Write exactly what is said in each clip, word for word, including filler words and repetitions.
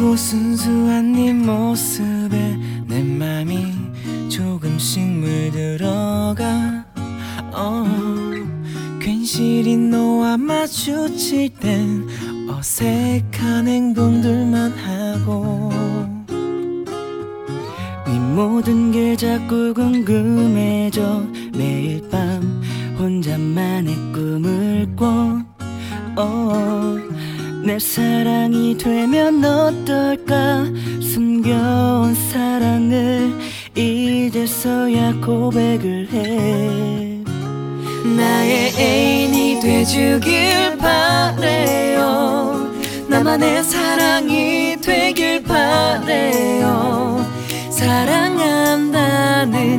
밝고 순수한 네 모습에 내 맘이 조금씩 물들어가. oh, 괜시리 너와 마주칠 땐 어색한 행동들만 하고 네 모든 게 자꾸 궁금해져. 매일 밤 혼자만의 꿈을 꿔. oh, 내 사랑이 되면 어떨까. 숨겨온 사랑을 이제서야 고백을 해. 나의 애인이 돼주길 바래요. 나만의 사랑이 되길 바래요. 사랑한다는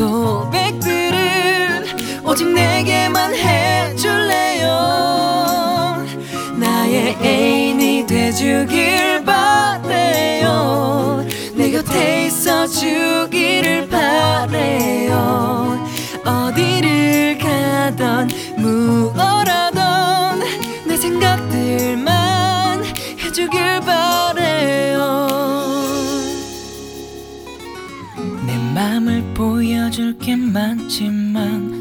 고백들을 오직 내게만 해줄래요. 나의 애인이 돼주길 바래요. 내 곁에 있어주기를 바래요. 어디를 가던 무엇하던 내 생각들만 해주길 바래요. 내 맘을 보여줄 게 많지만